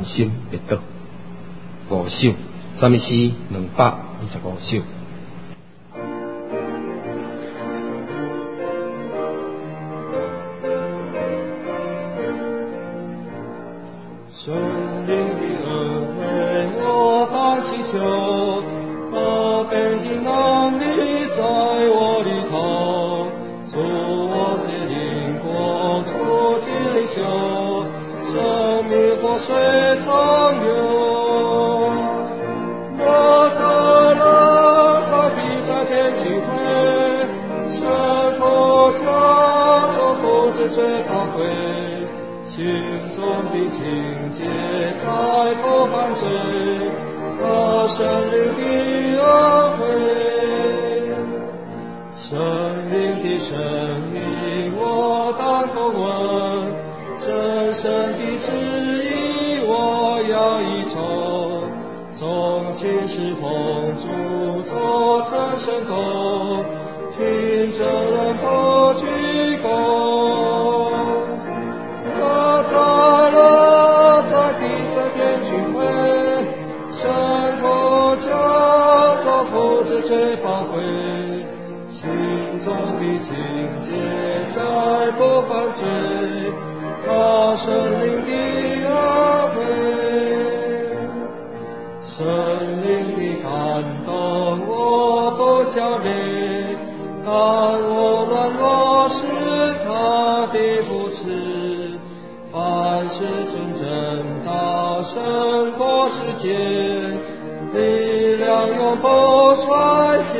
心会倒。5首，什么诗？225首。 神灵的恩惠，我当祈求，可悲的能力在我里头，助我洁净过出去灵修，生命活水长流。我在了，在地在天聚会，神佛家中不知最宝贵。心中的情结再不犯罪，他神灵的恩惠，神灵的生命我当口问，真神的旨意我要依从，从今世奉主做成神功，听证人不鞠躬。在了，在地在天聚会，神佛家做福祉最宝贵，心中的情结再不犯罪，他神灵的恩惠，神灵的感动我不消灭，但我软弱是他的扶持。凡事纯正大胜过世界，力量永不衰减。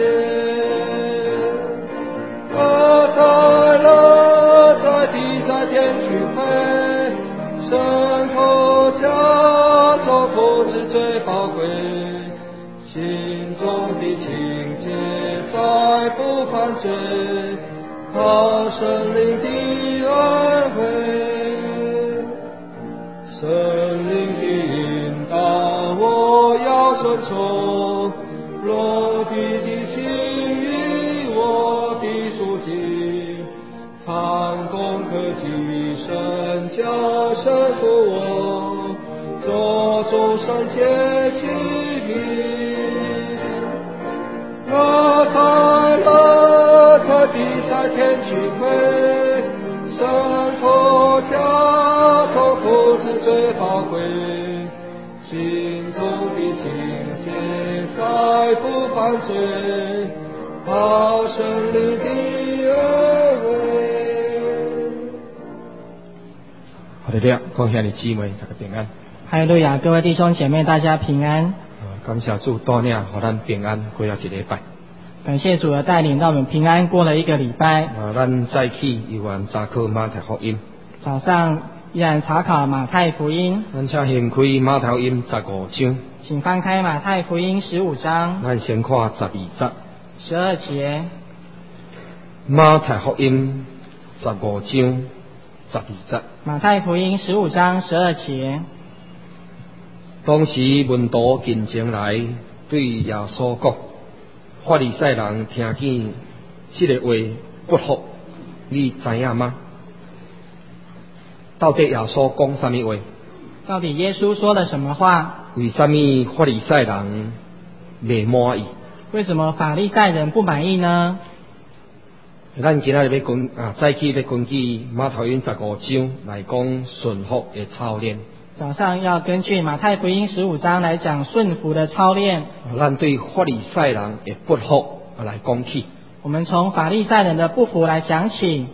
我在了，在地在天聚会，神佛家中福祉最宝贵，心中的情结再不犯罪，靠神灵的恩惠。神灵的引导我要顺从，落地的情与我的属境，参功可及神教神服我，做众生皆其名。我在了，在地在天聚会，神佛家中福祉最宝贵，心中的情结再不犯罪，靠神灵的恩惠。 好的了，恭喜你姊妹大家平安。 哈利路亚，各位弟兄姐妹，大家平安。 感谢主带领，让咱平安过了一礼拜。 感谢主的带领，让我们平安过了一个礼拜。 咱再起又按查考马太福音。 早上依然查考马太福音。 咱请掀开马太福音15章。 请翻开马太福音15章。 咱先看12节。 12节。 马太福音15章12节。 马太福音15章12节。 当时门徒近前来对耶稣讲。法利赛人听见这个话不服，你知影吗？到底耶稣讲什么话？ 到底耶稣说了什么话？ 为什么法利赛人不满意？ 为什么法利赛人不满意呢？ 咱今仔日再去要根据马太福音15章来讲顺服的操练。 早上要根据马太福音15章来讲顺服的操练。 咱对法利赛人的不服来讲起。 我们从法利赛人的不服来讲起。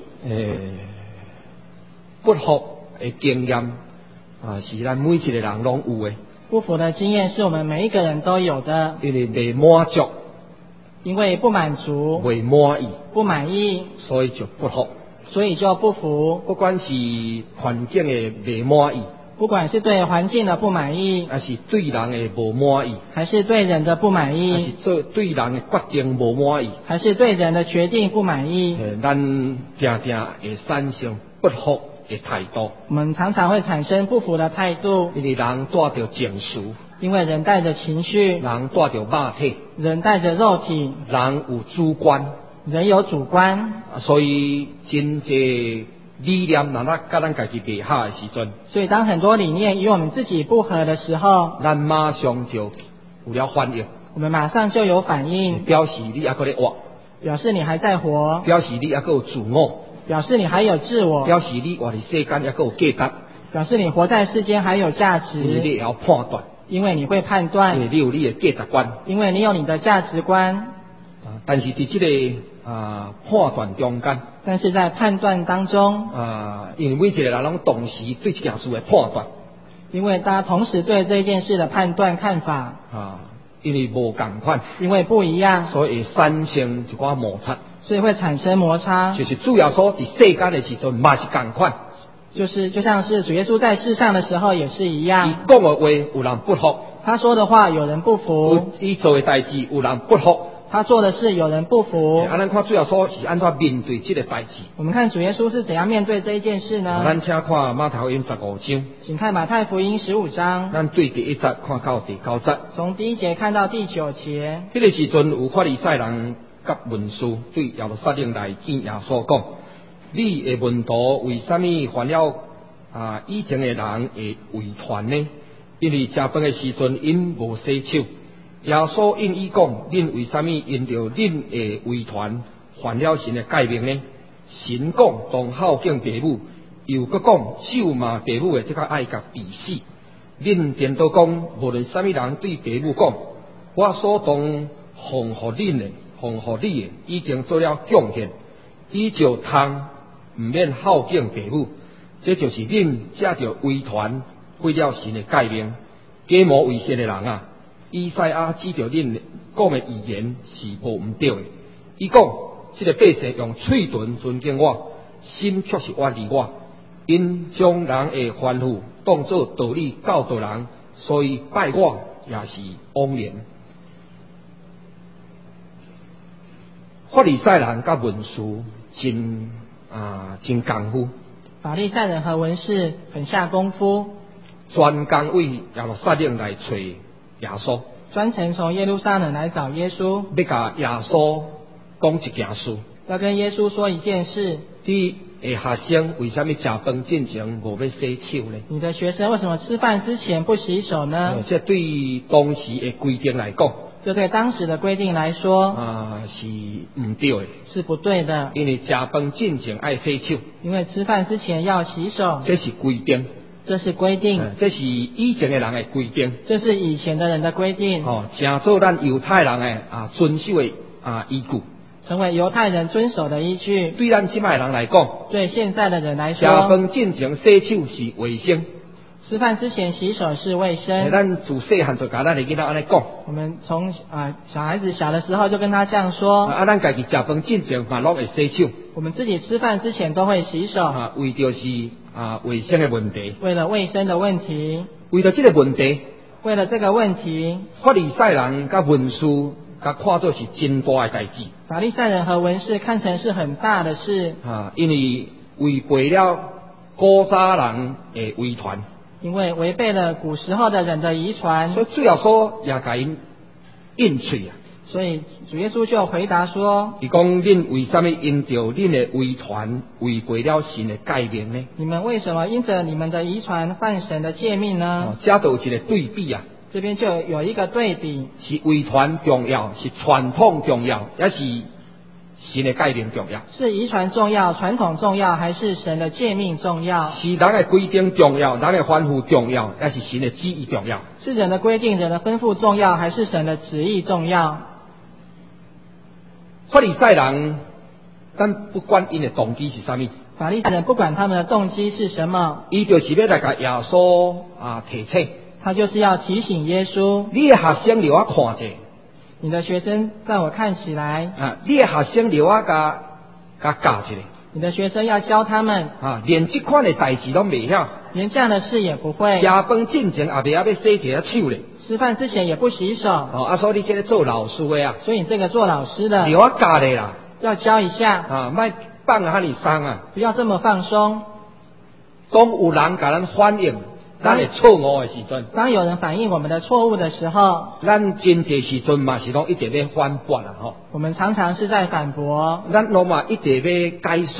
不服的经验是咱每一个人拢有的。 不服的经验是我们每一个人都有的。 因为未满足， 因为不满足， 未满意， 不满意， 所以就不服。 所以就不服。 不管是环境的未满意。 不管是对环境的不满意， 还是对人的不满意， 还是对人的不满意， 还是对人的决定不满意， 还是对人的决定不满意， 咱常常会产生不服的态度。 我们常常会产生不服的态度， 因为人带着情绪， 因为人带着情绪， 人带着肉体， 人带着肉体， 人有主观， 人有主观， 所以真济理念若甲咱家己袂合的时阵， 所以当很多理念与我们自己不合的时候， 咱马上就有了反应， 我们马上就有反应， 表示你还搁咧活， 表示你还在活， 表示你还搁有自我， 表示你还有自我， 表示你活伫世间还搁有价值， 表示你活在世间还有价因为你值， 会晓判断， 因为你会判因为断， 你有你的价值观。 因为你有你的价值观。 但是伫这个判断中间， 但是在判断当中， 因为每一个人拢同时对这件事的判断因为大家同时对这件事的判断看法， 因为无共款， 因为不一样， 所以会产生一寡摩擦。 所以会产生摩擦。 就是主耶稣伫世间的时阵嘛是共款， 就像是主耶稣在世上的时候也是一样， 伊讲的话有人不服， 他说的话有人不服， 伊做的代志有人不服。 他做的事有人不服。 咱看主耶稣是安怎面对这个代志。 我们看主耶稣是怎样面对这一件事呢？ 咱请看马太福音15章， 请看马太福音15章， 咱对第1节看到第9节。 从第1节看到第9节。 迄个时阵有法利赛人甲文士对耶路撒冷来见耶稣讲：你的门徒为什么犯了以前的人的违团呢？因为食饭的时阵因无洗手。耶稣应伊讲：恁为什么因着恁的违团犯了神的诫命呢？神讲当孝敬父母，又搁讲咒骂父母的，这个爱甲治死。恁颠倒讲，无论什么人对父母讲，我所当奉互恁的，奉互你的，已经做了贡献，伊就通唔免孝敬父母。这就是恁借着违团毁了神的诫命，假冒为善的人啊！以赛亚指着恁讲的预言是无毋对的。伊讲，这个百姓用嘴唇尊敬我，心却是远离我。因将人的吩咐当作道理教导人，所以拜我也是枉然。法利赛人甲文士真功夫。 法利赛人和文士很下功夫， 专工为耶路撒冷来找耶稣， 专程从耶路撒冷来找耶稣， 要甲耶稣讲一件事。 要跟耶稣说一件事。 你的学生为什么食饭之前无要洗手呢？ 你的学生为什么吃饭之前不洗手呢？ 这对当时的规定来讲， 这对当时的规定来说是唔对的， 是不对的。 因为食饭之前爱洗手， 因为吃饭之前要洗手， 这是规定。 这是规定， 这是以前的人的规定， 这是以前的人的规定， 成做咱犹太人的遵守的依据， 成为犹太人遵守的依据。 对咱即摆人来讲， 对现在的人来说， 食饭之前洗手是卫生， 吃饭之前洗手是卫生。 咱自细汉就甲咱的囡仔安尼讲， 我们从小孩子小的时候就跟他这样说。 咱家己食饭之前嘛拢会洗手， 我们自己吃饭之前都会洗手， 为着是卫生的问题， 为了卫生的问题， 为了这个问题， 为了这个问题， 法利赛人甲文士甲看作是真大的代志。 法利赛人和文士看成是很大的事， 因为违背了古早人的遗传， 因为违背了古时候的人的遗传， 所以主要说也甲因应喙啊。 所以主耶稣就回答说： 伊讲恁为什么因着恁的遗传违背了神的诫命呢？ 你们为什么因着你们的遗传犯神的诫命呢？ 这就有一个对比啊。 这边就有一个对比， 是遗传重要，是传统重要，也是神的诫命重要。 是遗传重要，传统重要，还是神的诫命重要？ 是人的规定重要，人的吩咐重要，也是神的旨意重要。 是人的规定、人的吩咐重要，还是神的旨意重要？ 法利赛人，咱不管因的动机是啥物， 法利赛人不管他们的动机是什么， 伊就是要来甲耶稣提醒。 他就是要提醒耶稣， 你的学生留我看者， 你的学生在我看起来， 你的学生留我甲教一个， 你的学生要教他们， 连这款的代志都未晓， 连这样的事也不会， 食饭之前也未要洗一下手咧， 吃饭之前也不洗手， 所以你这个做老师的所以你这个做老师的留我教的啦， 要教一下， 莫放啊，你松啊， 不要这么放松。 当有人甲咱反映咱的错误的时阵， 当有人反映我们的错误的时候， 咱真济时阵嘛是拢一直要反驳啦吼。 我们常常是在反驳， 咱拢嘛一直要解说啊。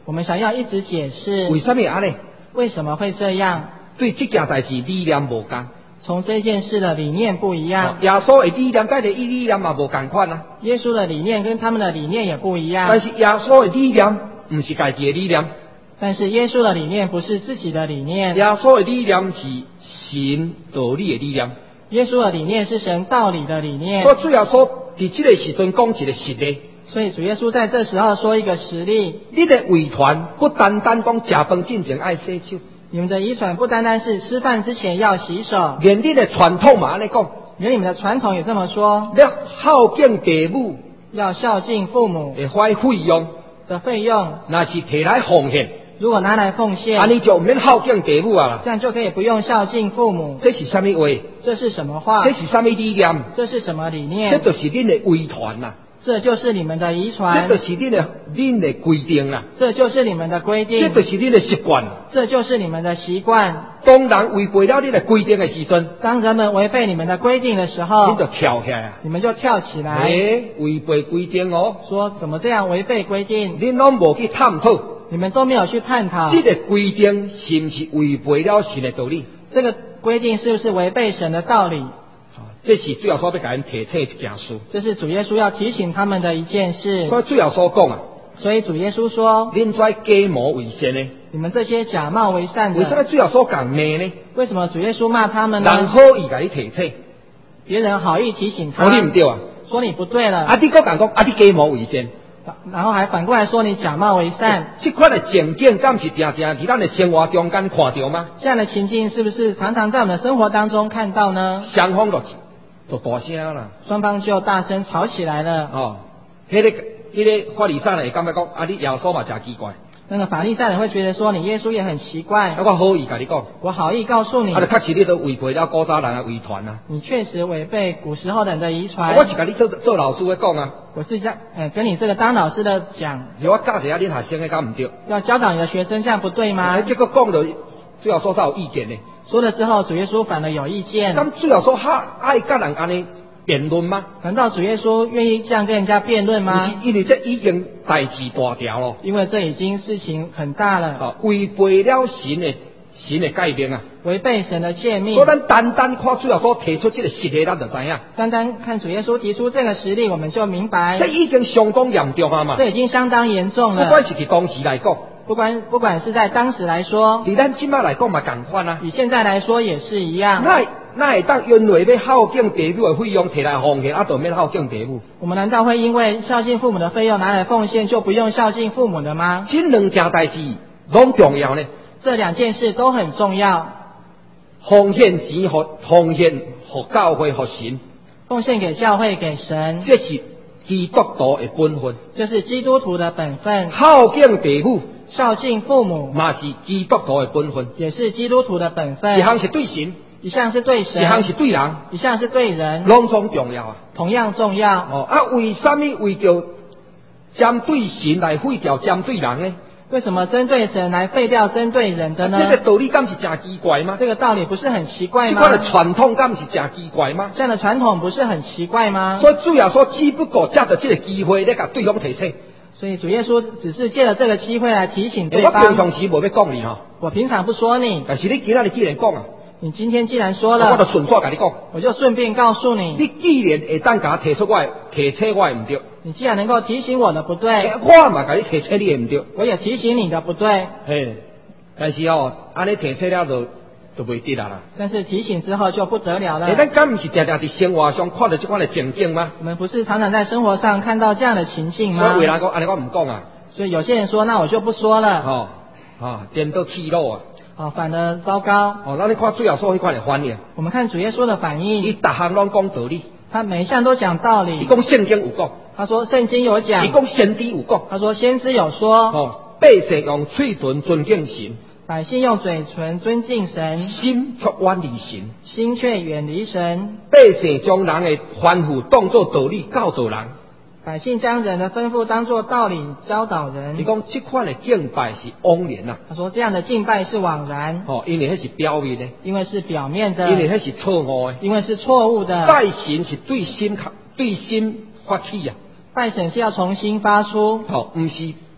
我们想要一直解释为什么安尼？ 为什么会这样， 对这件代志理念无同。 从这件事的理念不一样， 耶稣的理念跟你理念嘛无同款啊。 耶稣的理念跟他们的理念也不一样。 但是耶稣的理念不是家己的理念， 但是耶稣的理念不是自己的理念， 耶稣的理念是神道理的理念。 耶稣的理念是神道理的理念。 所以主耶稣伫这个时阵讲一个实例。 所以主耶稣在这时候说一个实例： 你的遗传不单单讲食饭之前爱洗手， 你们的遗传不单单是吃饭之前要洗手， 连你的传统嘛安尼讲， 连你们的传统也这么说， 要孝敬父母， 要孝敬父母会花费用， 的费用， 那是摕来奉献， 如果拿来奉献， 安尼就唔免孝敬父母啊。 这样就可以不用孝敬父母。 这是什么话？ 这是什么话？ 这是什么理念？ 这是什么理这念？ 就是恁的遗传呐， 这就是你们的遗这传， 就是恁的规定啦， 这就是你们的规这定， 就是恁的习惯。 这就是你们的习惯。 当人违背了你的规定的时阵， 当人们违背你们的规定的时候， 你就跳起来啊！ 你们就跳起来， 违背规定哦， 说怎么这样违背规定？ 恁拢无去探讨， 你们都没有去探讨这个规定是不是违背了神的道理？ 这个规定是不是违背神的道理？ 这是主要所要给人提醒一件事。 这是主耶稣要提醒他们的一件事。 所以主要所讲啊， 所以主耶稣说， 恁在假冒为善呢？ 你们这些假冒为善为什么的， 主要所讲骂呢？ 为什么主耶稣骂他们人呢？ 好意给你提醒， 别人好意提醒他， 你唔对啊！ 说你不对了， 你搁讲你假冒为善， 然后还反过来说你假冒为善。 这款的情景，敢是常常伫咱的生活中间看到吗？ 这样的情境是不是常常在我们的生活当中看到呢？ 双方就大声啦， 双方就大声吵起来了。 哦，迄个法利赛人会感觉讲，你耶稣嘛真奇怪。 那个法利赛人会觉得说你耶稣也很奇怪。 我好意跟你讲， 我好意告诉你， 就确实你都违背了古早人的遗传啊。 你确实违背古时候人的遗传。 我是跟你做老师的讲啊， 我是这样，跟你这个当老师的讲， 我教一下恁学生的敢唔对？ 要教导你的学生，这样不对吗？ 结果讲到最后说他有意见呢。 说了之后，主耶稣反而有意见。 咁最后说爱跟人安尼辩论吗？ 难道主耶稣愿意这样跟人家辩论吗？ 不是，因为这已经代志大条咯。 因为这已经事情很大了， 违背了神的诫命啊， 违背神的诫命。 所以咱单单看最后所提出这个实例，咱就知影。 单单看主耶稣提出这个实例，我们就明白， 这已经相当严重啊嘛。 这已经相当严重了。 不管是伫当时来讲， 不管是在当时来说， 伫咱今麦来讲嘛同款啊。 以现在来说也是一样。 那会当因为要孝敬父母的费用摕来奉献，就免孝敬父母？ 我们难道会因为孝敬父母的费用拿来奉献，就不用孝敬父母的吗？ 这两件代志拢重要呢。 这两件事都很重要。 奉献钱奉献给教会给神， 奉献给教会给神， 这是基督徒的本分， 这是基督徒的本分。 孝敬父母， 孝敬父母嘛是基督徒的本分， 也是基督徒的本分。 一项是对神， 一项是对神， 一项是对人， 一项是对人， 拢总重要啊。 同样重要。 为什么为着针对神来废掉针对人呢？ 为什么针对神来废掉针对人的呢？ 这个道理敢是真奇怪吗？ 这个道理不是很奇怪吗？ 这个传统敢是真奇怪吗？ 这样的传统不是很奇怪吗？ 所以主要说，只不过借着这个机会，来甲对方提醒。 所以主耶稣只是借着这个机会来提醒对方。 我平常时无要讲你哈， 我平常不说你， 但是你今日既然讲啊， 你今天既然说了， 我就顺便跟你讲， 我就顺便告诉你， 你既然会当甲我提醒我唔对， 你既然能够提醒我的不对， 我嘛甲你提醒你的唔对， 我也提醒你的不对。 但是安尼提醒了就袂得啦。 但是提醒之后就不得了了。 咱敢唔是常常伫生活上看到这款的情景吗？ 我们不是常常在生活上看到这样的情境吗？ 所以为人讲安尼我唔讲啊。 所以有些人说，那我就不说了。 颠倒气路啊。 反而糟糕。 那你看最后说迄款的反应。 我们看主耶稣的反应。 伊逐项拢讲道理。 他每一项都讲道理。 伊讲圣经有讲。 他说圣经有讲。 伊讲先知有讲。 他说先知有说。 百姓用嘴唇尊敬神。 百姓用嘴唇尊敬神， 心却远离神。 心却远离神。 百姓将人的吩咐当作道理教导人。 百姓将人的吩咐当作道理教导人。 你讲这款的敬拜是枉然啊。 他说这样的敬拜是枉然。 因为那是表面的。 因为是表面的。 因为那是错误的。 因为是错误的。 拜神是对心发起啊。 拜神是要从心发出。 不是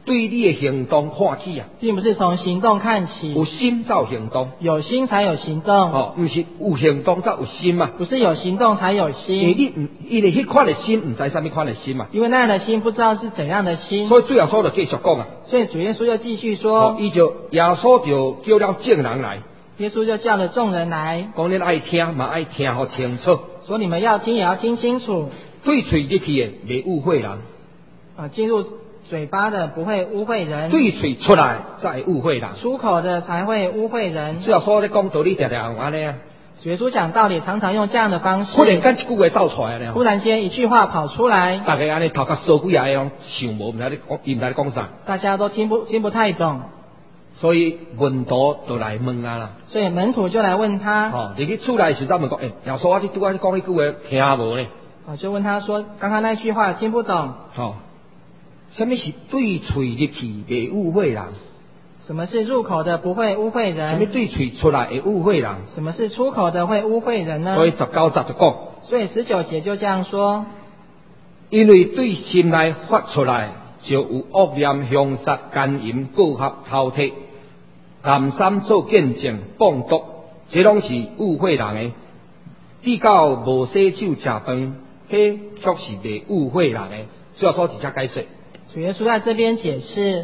对你的行动看起啊， 并不是从行动看起， 有心才有行动， 有心才有行动， 哦，不是有行动才有心嘛。 不是有行动才有心。 因为迄款的心，唔知啥物款的心嘛。 因为那样的心不知道是怎样的心， 所以最后就继续讲啊。 所以主耶稣就继续说， 伊就耶稣就叫了众人来， 耶稣就叫了众人来， 讲恁爱听嘛爱听好清楚， 说你们要听也要听清楚， 对嘴入去的袂误会人， 进入嘴巴的不会污秽人， 对嘴出来才会误会人。 出口的才会污秽人。 最后说咧讲道理，常常安尼啊。 主耶稣讲道理常常用这样的方式， 忽然间一句话走出来了， 忽然间一句话跑出来， 大家安尼头壳烧几下样想无，唔知你讲，伊唔知你讲啥， 大家都听不太懂， 所以门徒就来问啊啦。 所以门徒就来问他， 入去厝内时，咱问讲，耶稣啊，你拄仔讲迄句话听无呢？ 就问他说，刚刚那句话听不懂。 什么是对嘴入去袂误会人？ 什么是入口的不会污秽人？ 什么对嘴出来会误会人？ 什么是出口的会污秽人呢？ 所以19节就讲， 所以19节就这样说， 因为对心内发出来就有恶念、凶杀、奸淫、告合、偷窃、谈三做见证、放毒，这拢是误会人的。比较无洗手食饭，迄却是袂误会人的。所以说直接解释。 主耶稣在这边解释，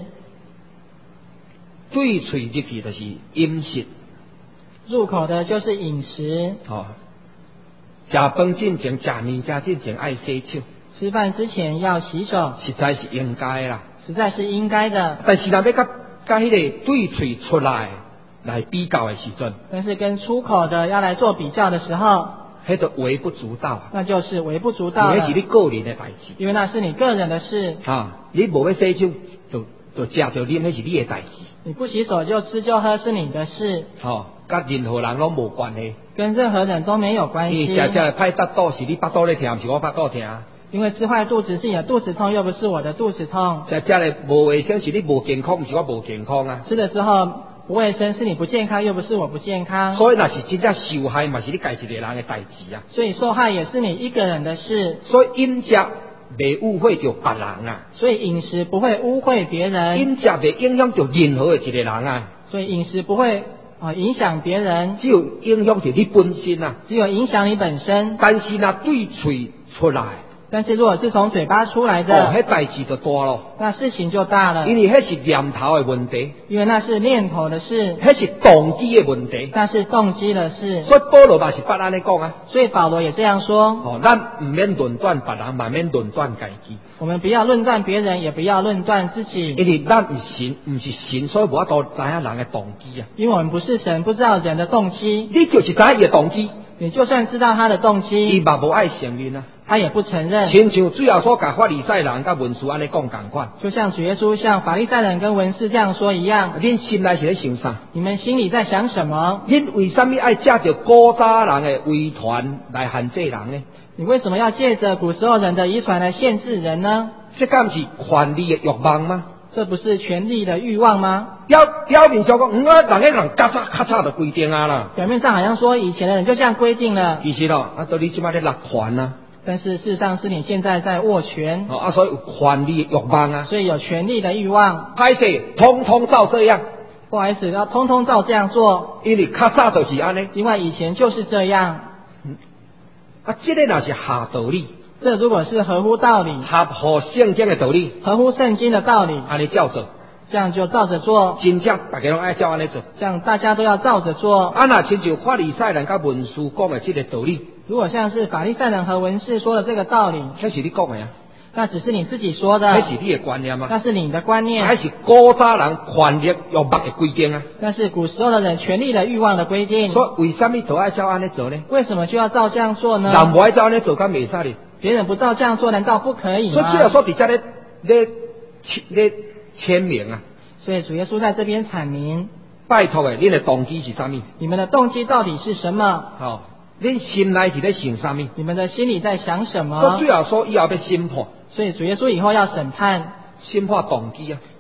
对嘴入去就是饮食， 入口的就是饮食。 食饭之前、食物件之前爱洗手， 吃饭之前要洗手， 实在是应该啦。 实在是应该的。 但是若要甲迄个对嘴出来来比较的时阵， 但是跟出口的要来做比较的时候， 迄就微不足道， 那就是微不足道了。 那是你个人的代志， 因为那是你个人的事。 你无要洗手就食就啉，迄是你的代志。 你不洗手就吃就喝是你的事。 甲任何人拢无关系， 跟任何人都没有关系。 你食的歹腹肚是你腹肚咧痛，是我腹肚痛。 因为吃坏肚子是你的肚子痛，又不是我的肚子痛。 食的无卫生是你无健康，不是我无健康啊。 吃了之后不卫生是你不健康，又不是我不健康。 所以那是真正受害嘛，是你家一个人的代志啊。 所以受害也是你一个人的事。 所以饮食袂误会着别人啊。 所以饮食不会污秽别人。 饮食袂影响着任何的一个人啊。 所以饮食不会影响别人， 只有影响着你本身啊。 只有影响你本身。 但是那对嘴出来， 但是如果是从嘴巴出来的， 迄代志就大咯。 那事情就大了。 因为迄是念头的问题， 因为那是念头的事， 迄是动机的问题， 那是动机的事。 所以保罗嘛是捌安尼讲啊。 所以保罗也这样说。 咱唔免论断别人，嘛免论断家己。 我们不要论断别人，也不要论断自己。 因为咱唔是神，所以无法度知影人的动机啊。 因为我们不是神，不知道人的动机。 你就是知伊的动机， 你就算知道他的动机， 伊嘛无爱承认啊。 他也不承认。 亲像最后所甲法利赛人甲文士安尼讲同款， 就像主耶稣向法利赛人跟文士这样说一样。 恁心内是咧想啥？ 你们心里在想什么？ 恁为什么爱借着古早人的遗传来限制人呢？ 你为什么要借着古时候人的遗传来限制人呢？ 这敢是权力的欲望吗？ 这不是权力的欲望吗？ 表面上讲，人个人咔嚓就规定啊啦。 表面上好像说以前的人就这样规定了。 其实到你即摆咧落权啊。 但是事实上是你现在在握权。 所以有权力的欲望啊。 所以有权力的欲望。 歹势，通通照这样。 不好意思，要通通照这样做。 因为咔嚓就是安尼。 因为以前就是这样。 这个若是合道理。 这如果是合乎道理， 合乎圣经的道理， 合乎圣经的道理， 安尼照做， 这样就照着做。 真正大家拢爱照安尼做， 这样大家都要照着做。 若亲像法利赛人甲文士讲的这个道理， 如果像是法利赛人和文士说的这个道理， 那是你讲的啊， 那只是你自己说的， 那是你的观念啊， 那是你的观念， 还是古早人权力欲望的规定啊？ 那是古时候的人权力的欲望的规定。 所以为什么都爱照安尼做呢？ 为什么就要照这样做呢？ 人不爱照安尼做，敢袂使哩？ 别人不照这样做，难道不可以吗？ 所以最后说底下咧签名啊。 所以主耶稣在这边阐明， 拜托诶，恁的动机是啥物？ 你们的动机到底是什么？ 恁心内是咧想啥物？ 你们的心里在想什么？ 所以最后说以后要审判。 所以主耶稣以后要审判动机啊，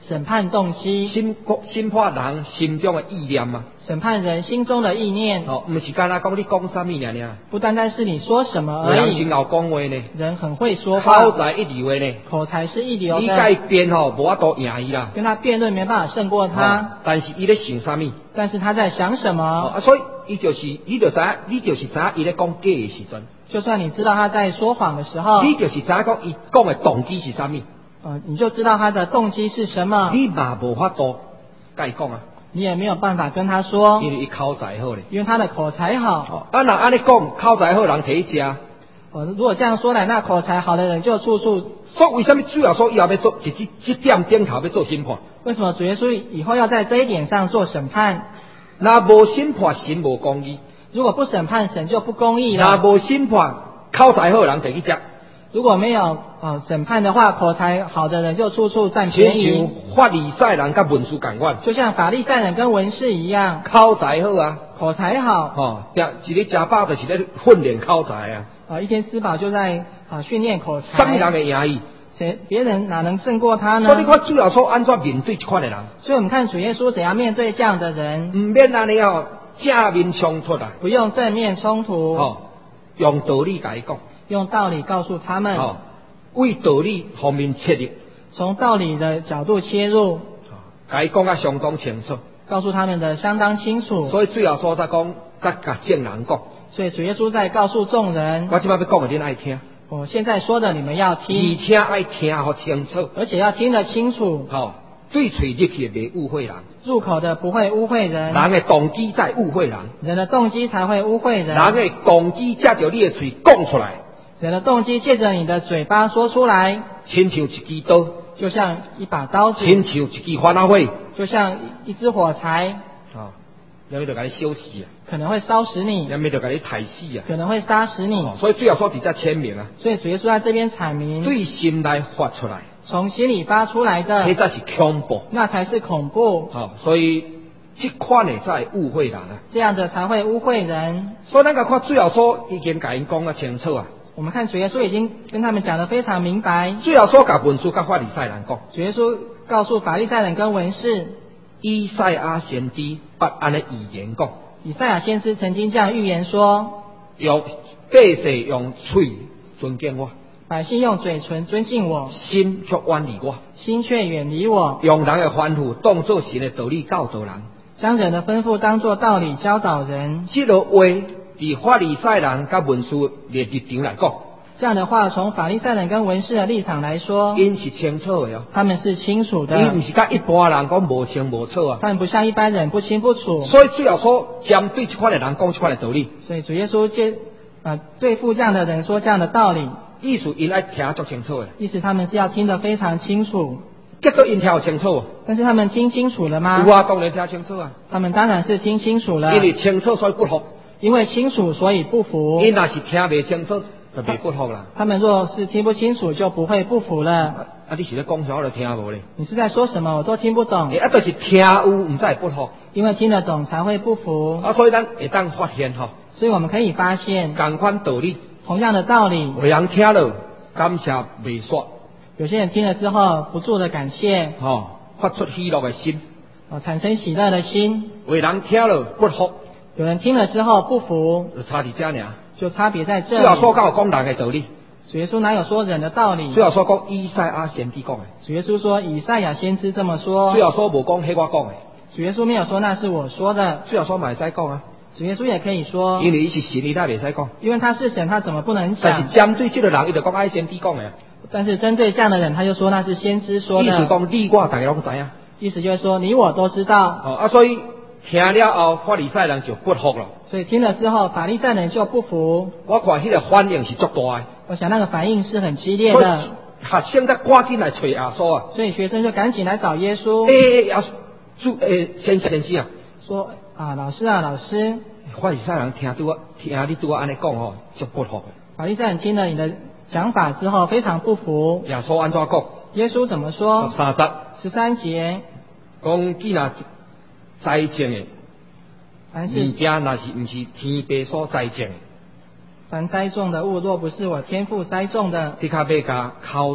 审判动机， 审判人心中的意念嘛。 审判人心中的意念。 哦，不是干那讲你讲啥物尔， 不单单是你说什么而已。 人真好讲话呢， 人很会说话， 口才一流的呢， 口才是一流的。 你甲伊辩吼，无法度赢伊啦。 跟他辩论没办法胜过他。 但是伊咧想啥物？ 但是他在想什么？ 所以伊就是，你就是知影伊咧讲假的时阵。 就算你知道他在说谎的时候， 你就是知影讲伊讲的动机是啥物。 你就知道他的动机是什么。 你嘛无法度甲伊讲啊。 你也没有办法跟他说， 因为伊口才好咧。 因为他的口才好。 若安尼讲，口才好人摕去食。 如果这样说来，那口才好的人就处处。 所以为什么主要说以后要做，这点顶头要做审判？ 为什么主耶稣以后要在这一点上做审判？ 若无审判，神无公义。 如果不审判，神就不公义了。 若无审判，口才好人摕去食。 如果没有审判的话，口才好的人就处处占便宜。 像法利赛人甲文士同款， 就像法利赛人跟文士一样， 口才好啊， 口才好。 一日食饱就是咧训练口才啊。 一天吃饱就在训练口才。 什么人会赢伊？ 别人哪能胜过他呢？ 所以你看主要说安怎面对这款的人。 所以我们看主耶稣怎样面对这样的人。 唔免安尼正面冲突啊。 不用正面冲突。 用道理甲伊讲。 用道理告诉他们。 为道理方面切入。 从道理的角度切入。 甲伊讲啊相当清楚。 告诉他们的相当清楚。 所以最后说在讲，甲众人讲。 所以主耶稣在告诉众人。 我即摆要讲的恁爱听。 我现在说的你们要听。 而且爱听好清楚。 而且要听得清楚。 对嘴入去袂误会人。 入口的不会污秽人。 人的动机才误会人。 人的动機才會污秽人。 人的動機借着你的嘴講出來。 人的動機借着你的嘴巴說出來。 親像一支刀。 就像一把刀子。 親像一支火火。 就像一支火柴。 要咪就甲你燒死啊！ 可能會燒死你。 要咪就甲你殺死啊！ 可能會殺死你。 所以最後說直接簽名啊。 所以主耶穌在這邊闡明。 對心內發出來。 從心裡發出來的。 那才是恐怖。 那才是恐怖。 所以這款的才會誤會人啊。 這樣的才會污穢人。 所以咱個看最後說已經甲因講得清楚啊。 我們看主耶穌已經跟他們講得非常明白。 最後說甲文士甲法利賽人講。 主耶穌告訴法利賽人跟文士。 以賽亞先知捌安尼預言講。 以賽亞先知曾經這樣預言說： 用百姓用嘴尊敬我， 百姓用嘴唇尊敬我， 心卻遠離我， 心卻遠離我。 用人的吩咐當作神的道理教導人， 將人的吩咐當作道理教導人。 這個話佇法利賽人甲文士的立場來講， 這樣的話從法利賽人跟文士的立場來說， 因是清楚的。 他們是清楚的。 因唔是甲一般人講無清無楚啊。 他們不像一般人不清不楚。 所以最後說針對這款的人講這款的道理。 所以主耶穌對付這樣的人說這樣的道理。 意思因愛聽足清楚的。 意思他們是要聽得非常清楚。 結果因聽清楚。 但是他們聽清楚了嗎？ 有啊，當然聽清楚啊。 他們當然是聽清楚了。 因為清楚所以不服。 因為清楚所以不服。 因若是聽未清楚。就別不服啦。 他們若是聽不清楚，就不會不服了。 你是咧講啥我就聽無咧。 你是在說什麼？我都聽不懂。 就是聽有，唔再不服。 因為聽得懂才會不服。 所以咱會當發現所以我們可以發現， 同款道理， 同樣的道理， 有人聽了感謝未說。 有些人聽了之後不住的感謝， 發出喜樂的心， 產生喜樂的心。 有人聽了不服， 有人聽了之後不服， 就差在這裡。 就差別在這裡。 最後所講人的道理， 主耶穌哪有說人的道理？ 最後所講以賽亞先知講的。 主耶穌說以賽亞先知這麼說。 最後所無講係我講的。 主耶穌沒有說那是我說的。 最後所咪使講啊。 主耶穌也可以說。 因為他是神，他未使講。 因為他是神，他怎麼不能講？ 但是針對這個人，他就講愛先知講的。 但是針對這樣的人，他就說那是先知說的。 意思講你我大家都知啊。 意思就是說你我都知道。 所以聽了後，法利賽人就不服了。 所以聽了之後，法利賽人就不服。 我看那個反應是足大的。 我想那個反應是很激烈的。 學生得趕緊來找耶穌啊！ 所以學生就趕緊來找耶穌。 先生啊， 說啊，老師啊，老師。 法利賽人聽你對我安尼講就不服。 法利賽人聽了你的講法之後，非常不服。 耶穌安怎講？ 耶穌怎麼說？13節。 講既然栽種的。物件那是唔是天父所栽種的？ 凡栽種的物，若不是我天父栽種的， 你較要甲摳出來。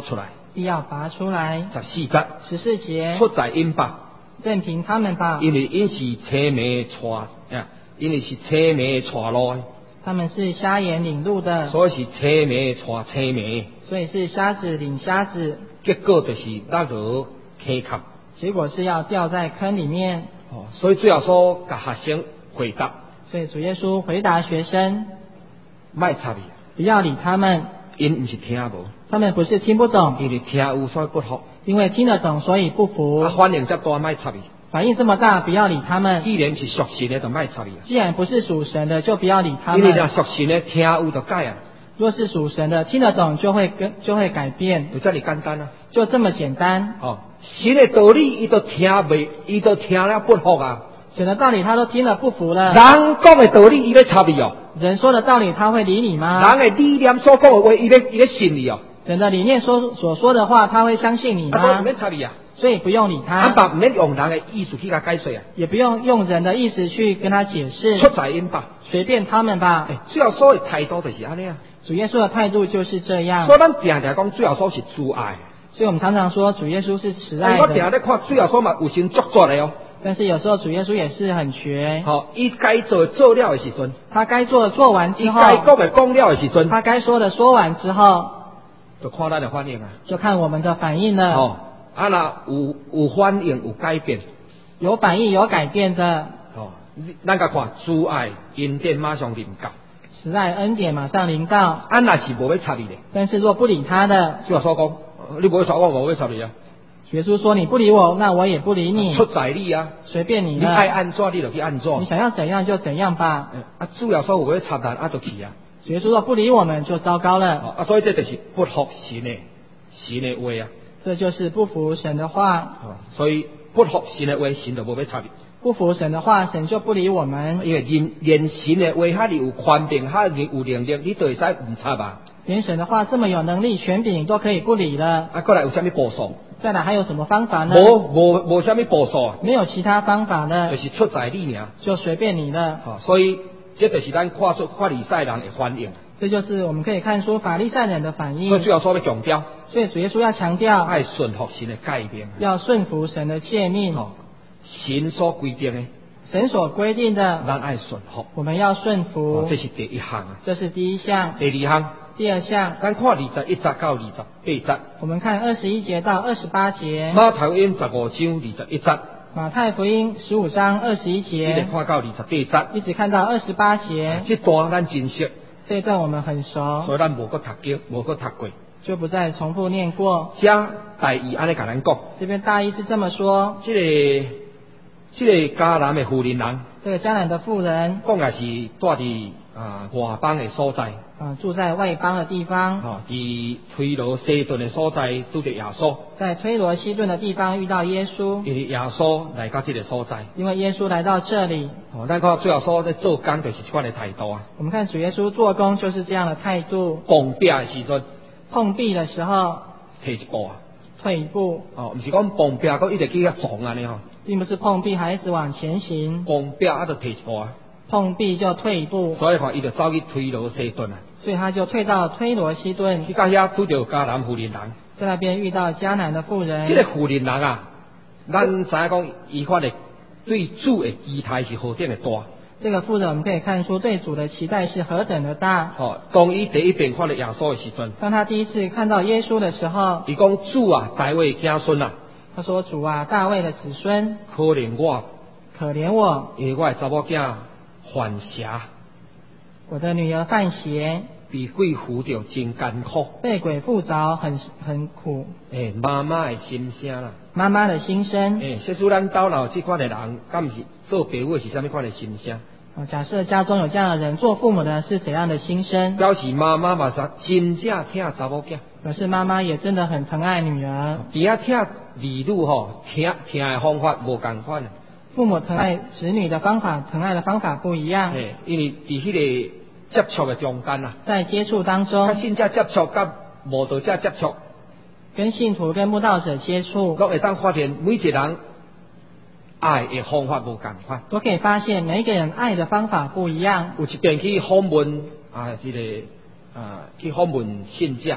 必要拔出来。 14节， 14节， 出在因吧， 任凭他们吧， 因为因是车迷带因为是车迷带路的， 他们是瞎眼领路的， 所以是车迷带车迷， 所以是瞎子领瞎子， 结果就是落落坑坎。 结果是要掉在坑里面。 所以最后说甲学生回答， 所以主耶稣回答学生， 卖插伊， 不要理他们， 因毋是听无， 他们不是听不懂， 因为听有所以不服， 因为听得懂所以不服。 反应遮大卖插伊， 反应这么大，不要理他们。 既然是属神的，就卖插伊。 既然不是属神的，就不要理他因为若们。 属神的听有就改啊， 若是属神的，听得懂就会改变， 就遮尔简单啊。 就这么简单。 神的道理伊都听袂，伊都听了不服啊。 神的道理他都听了不服了， 人讲的道理伊要插伊哦， 人说的道理他会理你吗？ 人的理念所讲的话伊要信你哦， 人的理念所说的话他会相信你吗所以毋？免插伊啊， 所以不用理俺他， 爸毋免用人的意思去甲解释啊， 也不用用人的意思去跟他解释， 出在因吧。 随便他们吧。 最后所的态度就是安尼啊， 主耶稣的态度就是这样所，以咱定定讲最后所是主爱。 所以我们常常说主耶稣是慈爱我定的， 咧看最后所嘛有先作作的哦。 但是有时候主耶稣也是很绝， 伊该做的做了的时阵， 他该做的做完伊之后， 该讲的讲了的时阵， 他该说的说完之后， 就看咱的反应啊。 就看我们的反应了。 若有反应有改变， 有反应有改变的， 咱甲看主爱恩典马上临到。 慈爱恩典马上临到。 若是无要插你的， 但是若不理他的， 最后所讲，你无要插我，无要插你啊。 耶稣说你不理我，那我也不理你， 出在你啊， 随便你你了， 爱安怎你就去安怎。 你想要怎样就怎样吧。 主要说有要插咱，就去啊。 耶稣若不理我们就糟糕了， 所以这就是不服神的话啊。 这就是不服神的话， 所以不服神的话，神就无要插你。 不服神的话，神就不理我们。 因为连神的话，哈你有权柄，哈你有能力，你就会使唔插啊。 连神的话这么有能力、权柄都可以不理了， 过来有啥物步数？ 再来还有什么方法呢？ 无啥物步数啊， 没有其他方法就了， 是出在你尔。 就随便你了。 所以这就是咱看出法利赛人的反应。 这就是我们可以看出法利赛人的反应。 所以最后说要强调， 所以主耶稣要强调， 爱顺服神的诫命， 要顺服神的诫命， 神所规定的， 神所规定的， 咱爱顺服。 我们要顺服。 这是第一项啊。 这是第一项。 第二项， 第二项， 咱看21节到28节。 我们看21节到28节。 马太福音15章21节。 马太福音15章21 一直节， 看到28节， 一直看到28节。 这段咱真熟， 这一段我们很熟， 所以咱无搁读经，无搁读过。 就不再重复念过。 这大意安尼甲咱讲， 这边大意是这么说： 这个迦南的妇人人， 这个迦南的妇人， 讲也是住伫外邦的所在， 住在外邦的地方， 伫推罗西顿的所在拄着耶稣， 在推罗西顿的地方遇到耶稣， 因为耶稣来到这个所在， 因为耶稣来到这里。 咱看最后说在做工就是这款的态度啊。 我们看主耶稣做工就是这样的态度， 碰壁的时阵， 碰壁的时候退一步啊， 退一步， 不是讲碰壁佮一直去遐撞安尼吼， 并不是碰壁还一直往前行， 碰壁就退一步啊。 碰壁就退一步， 所以看伊就走去推罗西顿啊， 所以他就退到推罗西顿， 去到遐拄着迦南妇人人， 在那边遇到迦南的妇人。 这个妇人人啊，咱知影讲伊看的对主的期待是何等的大。 这个妇人我们可以看出对主的期待是何等的大。 当伊第一遍看到耶稣的时阵， 当他第一次看到耶稣的时候， 伊讲主啊，大卫子孙啊， 他说主啊，大卫的子孙， 可怜我， 可怜我， 因为我的查某囝犯邪， 我的女儿犯邪， 被鬼附着真艰苦， 被鬼附着很苦。 妈妈的心声啦， 妈妈的心声。 假使咱兜若有这款的人，敢毋是做父母是啥物款的心声？ 假设家中有这样的人，做父母的是怎样的心声？ 表示妈妈嘛是真正疼查某囝， 表示妈妈也真的很疼爱女儿。 伫遐疼儿女疼的方法无共款。 父母疼爱子女的方法，疼爱的方法不一样。 因为伫迄个接触的中间啊， 在接触当中， 甲信者接触，甲无道者接触， 跟信徒跟慕道者接触， 都会当发现每一个人爱的方法无共款， 都可以发现每一个人爱的方法不一样。 有一遍去访问去访问信者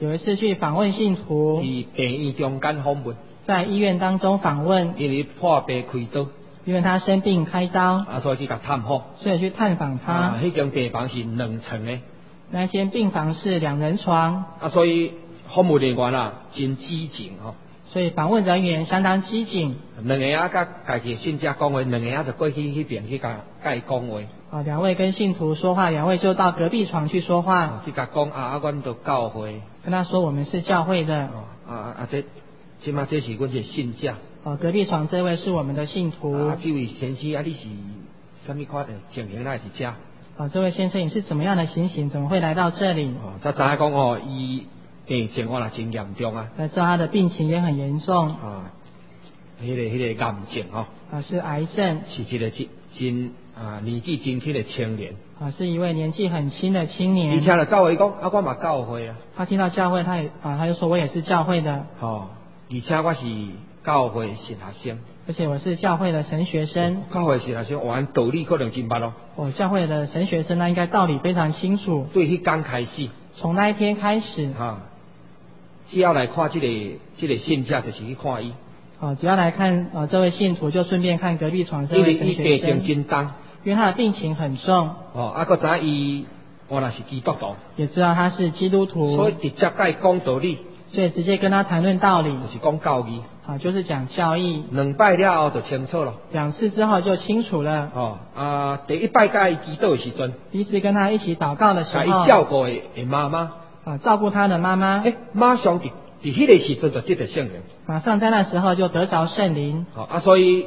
有一次去访问信徒， 伫病院中间访问， 在医院当中访问， 因为破病开刀， 因为他生病开刀， 所以去甲探访。 所以去探访他。 迄间病房是2层的， 那间病房是2人床， 所以访问人员真激情吼。 所以访问人员相当激进。 两个甲家己信者讲话，两个就过去迄边去甲伊讲话。 2位跟信徒说话，2位就到隔壁床去说话， 去甲讲阮到教会， 跟他说我们是教会的。 即马这是阮这信者。 隔壁床这位是我们的信徒。 这位先生你是什么款的情形来伫遮？ 这位先生你是怎么样的情形？怎么会来到这里？ 才知影讲伊病情真严重啊。 才知道他的病情也很严重。 迄个癌症是癌症。 是一个真年纪真轻的青年。 是一位年纪很轻的青年。 伊听了教会讲，我嘛教会啊。 他听到教会，他就说我也是教会的。 而且我是教会神学生。 而且我是教会的神学生。 教会神学生玩道理可能真捌咯。 教会的神学生那应该道理非常清楚。 对，迄天开始。 从那一天开始。 只要来看这个信者，就是去看伊。 只要来看这位信徒，就顺便看隔壁床这位神学生。 因为伊病情真重， 因为他的病情很重。 搁知伊原来是基督徒， 也知道他是基督徒， 所以直接甲伊讲道理， 所以直接跟他谈论道理， 就是讲教义。 就是讲教义。 2摆了后就清楚了。 2次之后就清楚了。 第1摆甲伊祈祷的时阵， 第一次跟他一起祷告的时候， 甲伊照顾的妈妈， 照顾他的妈妈， 马上伫迄个时阵就得到圣灵， 马上在那时候就得着圣灵。 所以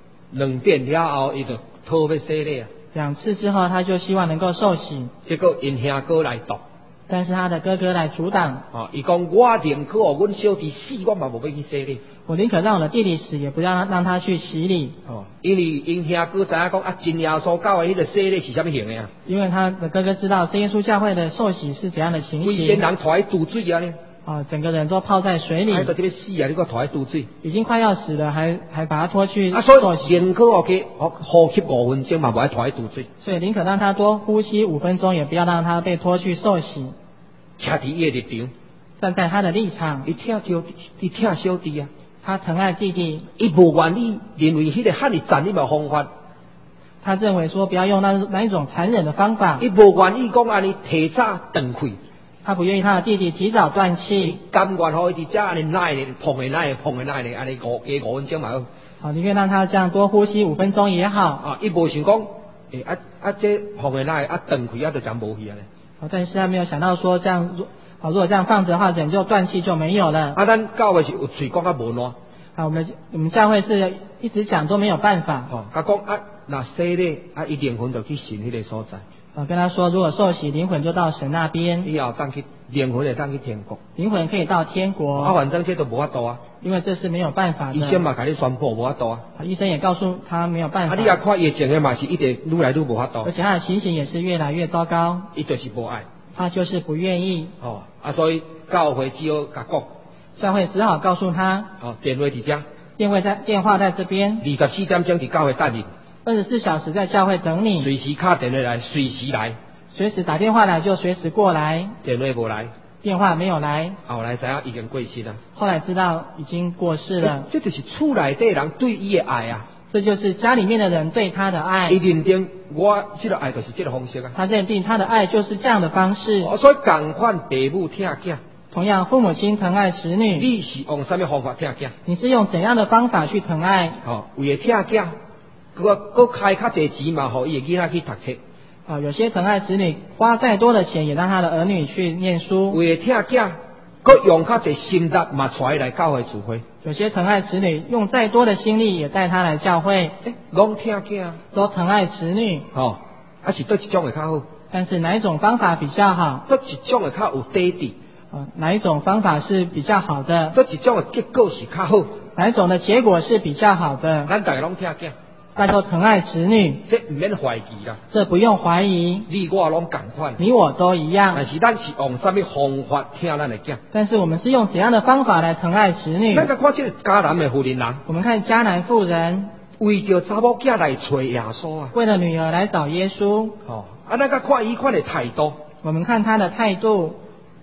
2遍了后，伊就讨要洗礼。 2次之后，他就希望能够受洗， 结果因兄哥来夺， 但是他的哥哥来阻挡。 伊讲我宁可阮小弟死，我嘛无要去洗礼。 我宁可让我的弟弟死，也不让他去洗礼。 因为因兄哥知影讲真耶稣教的迄个洗礼是什么形的啊？ 因为他的哥哥知道真耶稣教会的受洗是怎样的情形。 规身人拖喺渡水啊呢？ 整个人都泡在水里。 都这边死啊！你个拖喺渡水， 已经快要死了，还把他拖去受洗。 所以宁可给呼吸5分钟嘛，不爱拖喺渡水。 所以宁可让他多呼吸5分钟，也不要让他被拖去受洗。 徛伫伊的立场， 站在他的立场， 伊疼小弟啊。 他疼爱弟弟， 伊无愿意认为迄个汉你残忍的方法， 他认为说不要用那一种残忍的方法， 伊无愿意讲安尼提早断气， 他不愿意他的弟弟提早断气， 甘愿互伊伫遮安尼耐咧碰的耐咧，安尼5分钟嘛好，宁愿让他这样多呼吸5分钟也好。 伊无想讲，这碰的耐断气就讲无去啊咧。 但是他没有想到说这样。如果这样放着的话，人就断气就没有了。 咱教会是有嘴讲无烂。 我们教会是一直讲都没有办法。 他讲那洗礼伊灵魂就去神迄个所在。 跟他说，如果受洗，灵魂就到神那边。 以后当去灵魂会当去天国。 灵魂可以到天国。 反正这都无法度啊。 因为这是没有办法的。 医生嘛，甲你宣布无法度啊。 医生也告诉他没有办法。 你也看疫情的嘛，是一直愈来愈无法度。 而且他的情形也是越来越糟糕。 伊就是无爱。 他就是不愿意。 所以教会只好甲讲。 教会只好告诉他。 电话伫遮。 电话在这边。 24点钟伫教会等你。 24小时在教会等你。 随时打电话来，随时来。 随时打电话来就随时过来。 电话无来。 电话没有来。 后来知影已经过世了。 后来知道已经过世了。 这就是厝内底人对伊的爱啊。 这就是家里面的人对他的爱。 伊认定我这个爱就是这个方式啊。 他认定他的爱就是这样的方式。 所以同款父母疼囝。 同样，父母亲疼爱子女。 你是用什么方法疼囝？ 你是用怎样的方法去疼爱？ 为了疼囝，佮开较侪钱嘛，互伊的囡仔去读册。 有些疼爱子女，花再多的钱也让他的儿女去念书。 为了疼囝，佮用较侪心力嘛，带伊来教会聚会。 有些疼爱子女，用再多的心力也带他来教会。 拢疼囝， 都疼爱子女。 是对一种会较好。 但是哪一种方法比较好？ 对一种会较有底底。 哪一种方法是比较好的？ 对一种的结果是较好。 哪一种的结果是比较好的？ 咱大家拢疼囝。 大家都疼爱子女， 这唔免怀疑啦。 这不用怀疑， 你我拢同款， 你我都一样。 但是咱是用什么方法疼咱的囝？ 但是我们是用怎样的方法来疼爱子女？ 咱来看这个迦南的妇人人， 我们看迦南妇人为着查某囝来找耶稣啊， 为了女儿来找耶稣。 咱个看伊款的态度， 我们看他的态度，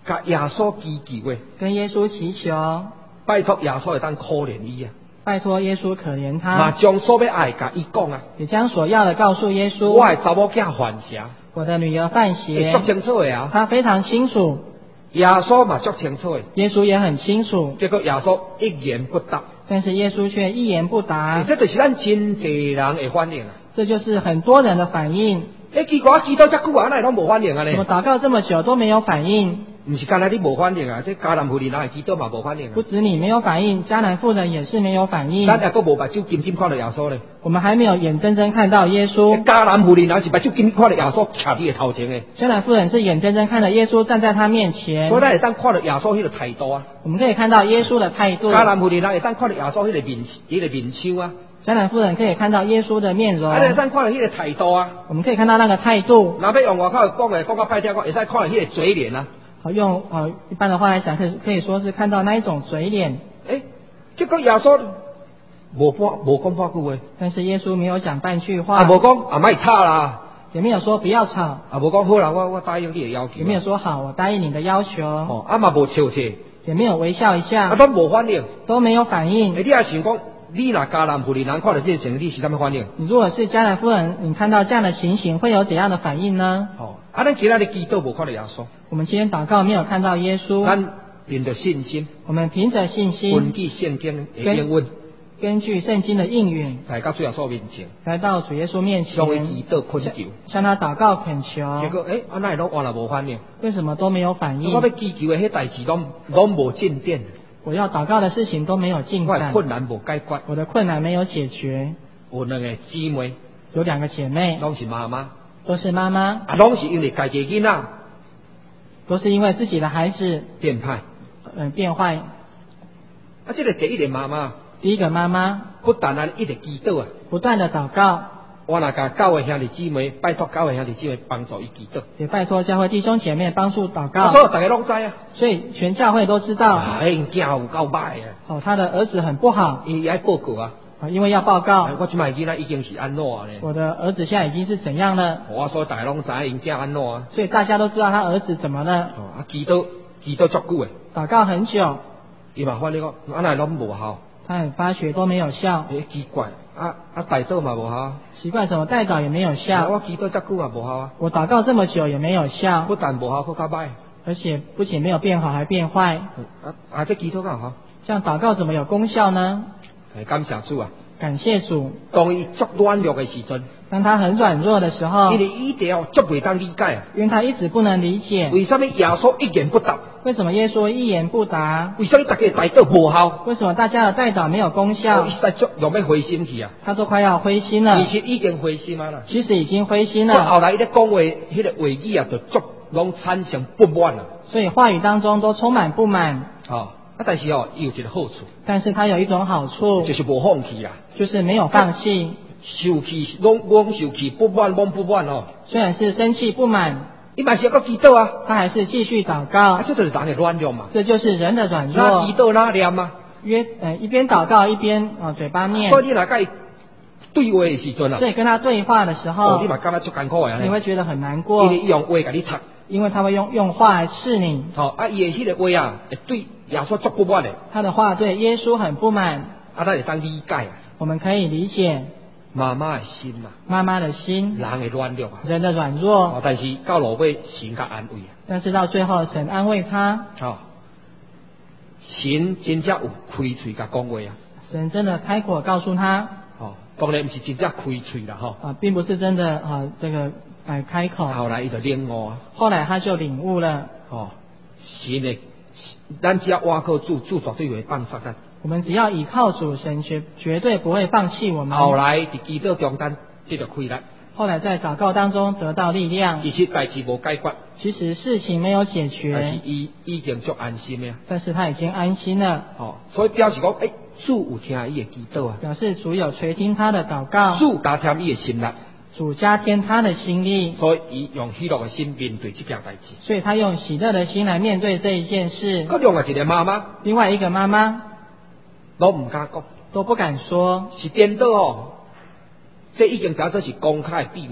甲耶稣祈求的， 跟耶稣祈求， 拜托耶稣会当可怜伊啊， 拜托耶稣可怜嘛他， 将所要爱甲伊讲啊， 也将所要的告诉耶稣。 我的查某囝犯邪， 我的女儿犯邪足，清楚的啊， 他非常清楚， 耶稣嘛足清楚的， 耶稣也很清楚， 结果耶稣一言不答， 但是耶稣却一言不答。 这就是咱真济人的反应啊。 这就是很多人的反应。 奇怪，祈祷遮久啊，哪会拢无反应啊呢？ 我祷告这么久都没有反应， 唔是干那你无反应啊，这迦南妇人哪会祈祷嘛无反应啊不？止你没有反应，迦南妇人也是没有反应。 咱也阁无目睭金金看到耶稣呢。 我们还没有眼睁睁看到耶稣。 迦南妇人哪是目睭金看到耶稣徛伫个头前的？ 迦南妇人是眼睁睁看着耶稣站在他面前， 所以咱会当看到耶稣迄个态度啊。 我们可以看到耶稣的态度。 迦南妇人哪会当看到耶稣迄个面相啊？ 迦南妇人可以看到耶稣的面容， 会当看到迄个态度啊。 我们可以看到那个态度。 若要用外口讲的，讲到歹听讲，会使看到迄个嘴脸啊。 好，用一般的话来讲，可以说是看到那一种嘴脸。 结果耶稣无讲半句话， 但是耶稣没有讲半句话， 无讲啊，莫吵啦， 也没有说不要吵， 啊，无讲好啦，我答应你的要求， 也没有说好，我答应你的要求， 嘛无笑笑， 也没有微笑一下， 都无反应， 都没有反应。 你也想讲，你若迦南妇人人看到这个情形，你是啥物反应？ 你如果是迦南夫人，你看到这样的情形，会有怎样的反应呢？ 咱今仔日祈祷无看到耶稣， 我们今天祷告没有看到耶稣， 咱凭着信心， 我们凭着信心， 根据圣经的应允， 根据圣经的应允， 来到主耶稣面前， 来到主耶稣面前， 向他祈祷恳求， 向他祷告恳求。 结果哪会拢完了无反应？ 为什么都没有反应？ 我要祈求的迄代志拢无进展， 我要祷告的事情都没有进展， 我的困难无解决， 我的困难没有解决。 有两个姊妹， 有两个姐妹， 拢是妈妈， 都是妈妈， 拢是因为家己囡仔都是因为自己的孩子变坏， 变坏。 这个第一个妈妈， 第一个妈妈不但一直祈祷啊， 不断的祷告， 我那甲教会兄弟姊妹，拜托教会兄弟姊妹帮助伊祈祷， 也拜托教会弟兄姐妹帮助祷告。 所以大家拢知啊， 所以全教会都知道， 囝有够歹啊， 他的儿子很不好， 伊爱报告啊， 因为要报告。 我即摆囡仔已经是安怎呢？ 我的儿子现在已经是怎样了？ 我所以大家拢知因囝安怎啊， 所以大家都知道他儿子怎么了。 祈祷足久诶， 祷告很久， 伊嘛发现讲，哪会拢无效？ 他很发觉都没有效， 奇怪，代祷嘛无效， 奇怪怎么代祷也没有效， 我祈祷足久嘛无效啊， 我祷告这么久也没有效， 不但无效，佫较歹， 而且不仅没有变好，还变坏。 这祈祷较好， 这样祷告怎么有功效呢？ 感谢主啊！ 感谢主。 当伊足软弱的时阵， 当他很软弱的时候， 因为伊一定要足袂当理解啊。 因为他一直不能理解， 为什么耶稣一言不答？ 为什么耶稣一言不答？ 为什么大家代祷无效？ 为什么大家的代祷没有功效？ 实在足容易灰心去啊！ 他都快要灰心了。 其实已经灰心啊啦。 其实已经灰心了。后了。 来伊咧讲话，迄个话语啊，就足拢产生不满啊。 所以话语当中都充满不满。 但是伊有一个好处。 但是它有一种好处， 就是无放弃啦。 就是没有放弃。 受气，拢受气，不满不满哦。 虽然是生气不满， 伊嘛是要祈祷啊。 他还是继续祷告。 这就是人的软弱嘛。 这就是人的软弱。 那祈祷哪念啊？ 一边祷告一边嘴巴念。 所以你若甲伊对话的时阵啊， 所以跟他对话的时候， 你嘛感觉足艰苦的。 你会觉得很难过。 因为伊用话甲你插。 因为他会用话来刺你。 伊的迄个话啊，会对耶稣足不满的。 他的话对耶稣很不满。 咱会当理解啊。 我们可以理解妈妈的心啊， 妈妈的心， 人的软弱啊， 人的软弱。 但是到落尾神甲安慰啊。 但是到最后神安慰他。 神真正有开嘴甲讲话啊。 神真的开口告诉他。 当然不是真正开嘴啦， 并不是真的这个开口。 后来伊就领悟啊。 后来他就领悟了。 神的，咱只要挖靠主，主绝对会放下咱。 我们只要依靠主，神绝对不会放弃我们。 后来伫祈祷中咱得到开力。 后来在祷告当中得到力量。 其实代志无解决。 其实事情没有解决。 但是伊已经足安心了。 但是他已经安心了。 所以表示讲，主有听伊的祈祷啊。 表示主有垂听他的祷告。 主加添伊的心力。 主加添他的心力。 所以伊用喜乐的心面对这件代志。 所以他用喜乐的心来面对这一件事。 另外一个妈妈。 另外一个妈妈。 都唔敢讲。 都不敢说。 是颠倒哦。这已经当作是公开的秘密啦。